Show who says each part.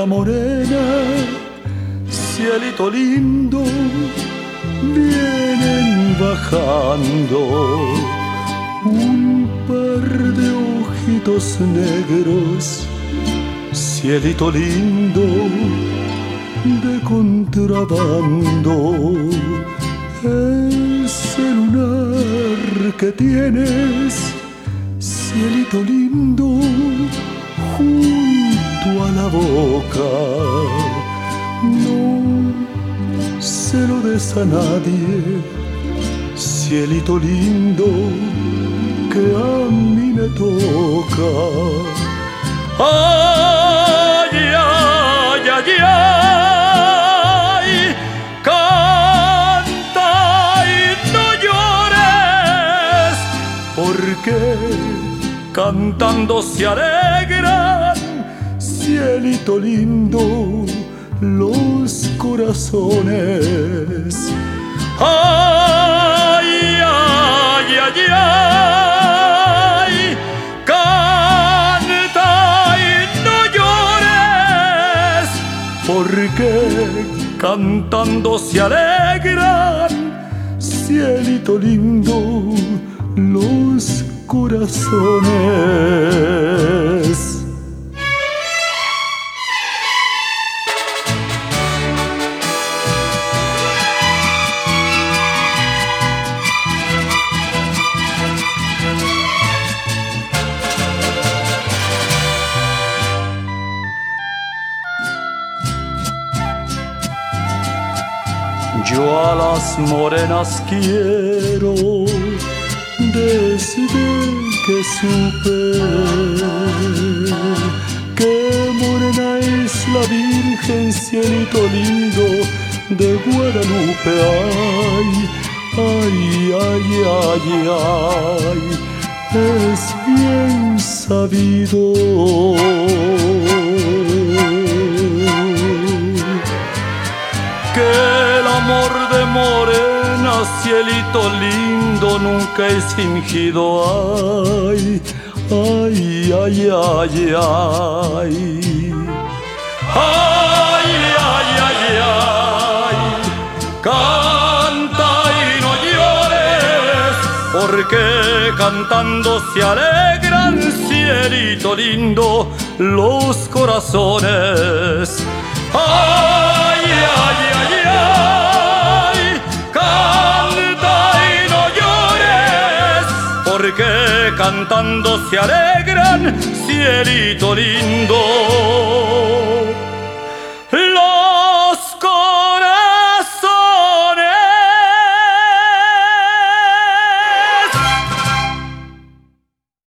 Speaker 1: luna morena, cielito lindo, vienen bajando un par de ojitos negros, cielito lindo de contrabando. Ese lunar que tienes, cielito lindo, junto a la boca, no se lo des a nadie, cielito lindo, que a mí me toca. Ay, ay, ay, ay, canta y no llores, porque cantando se alegran, cielito lindo, los corazones. Ay, ay, ay, ay, canta y no llores, porque cantando se alegran, cielito lindo, los corazones. Yo a las morenas quiero desde que supe que morena es la Virgen, cielito lindo de Guadalupe. Ay, ay, ay, ay, ay, es bien sabido que el amor de morena, cielito lindo, nunca es fingido. Ay, ay, ay, ay, ay, ay, ay, ay, ay, canta y no llores, porque cantando se alegran, cielito lindo, los corazones. Ay, ay, ay, ay, canta y no llores, porque cantando se alegran, cielito lindo.